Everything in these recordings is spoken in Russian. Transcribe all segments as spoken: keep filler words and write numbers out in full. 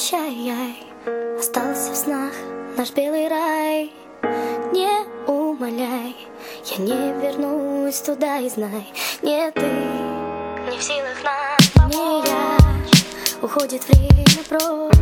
прощай, остался в снах наш белый рай. Не умоляй, я не вернусь туда, и знай, не ты, не в силах нам помочь. Уходит время прочь.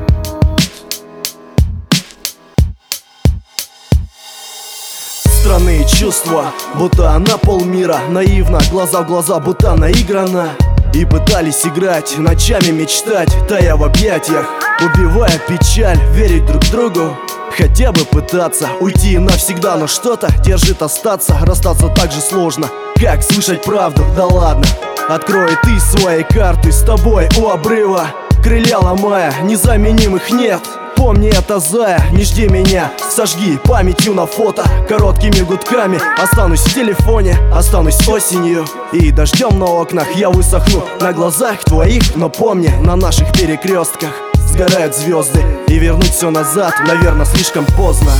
Странные чувства, будто она полмира. Наивно, глаза в глаза, будто наиграна. И пытались играть, ночами мечтать, тая в объятиях, убивая печаль, верить друг другу. Хотя бы пытаться уйти навсегда, но что-то держит остаться. Расстаться так же сложно, как слышать правду. Да ладно, открой ты свои карты, с тобой у обрыва, крылья ломая, незаменимых нет. Помни это, зая, не жди меня, сожги памятью на фото. Короткими гудками останусь в телефоне, останусь осенью и дождем на окнах. Я высохну на глазах твоих, но помни, на наших перекрестках сгорают звезды, и вернуть все назад, наверное, слишком поздно.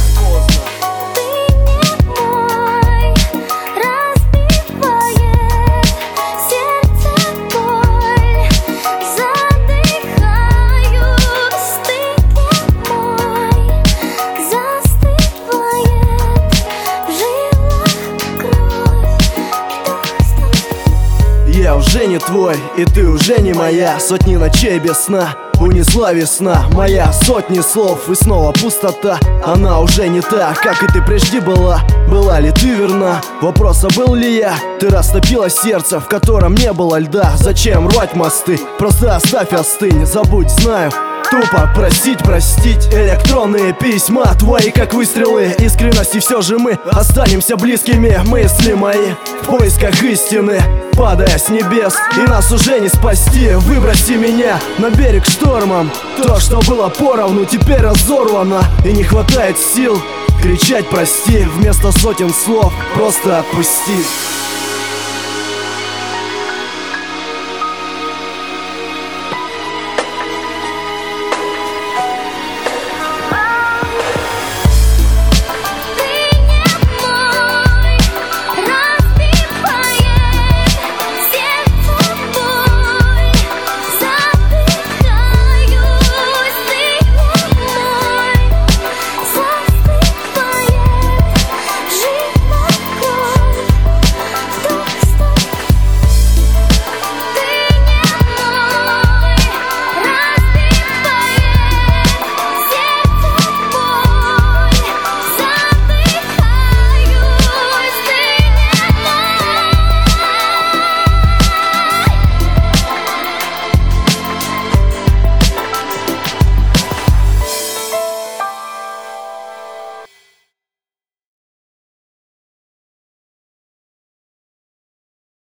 Я уже не твой, и ты уже не моя. Сотни ночей без сна унесла весна моя. Сотни слов и снова пустота. Она уже не та, как и ты прежде была. Была ли ты верна? Вопроса, был ли я? Ты растопила сердце, в котором не было льда. Зачем рвать мосты? Просто оставь, остынь. Забудь, знаю, тупо просить, простить. Электронные письма твои, как выстрелы искренности. Все же мы останемся близкими. Мысли мои в поисках истины, падая с небес, и нас уже не спасти. Выброси меня на берег штормом. То, что было поровну, теперь разорвано, и не хватает сил кричать прости. Вместо сотен слов просто отпусти.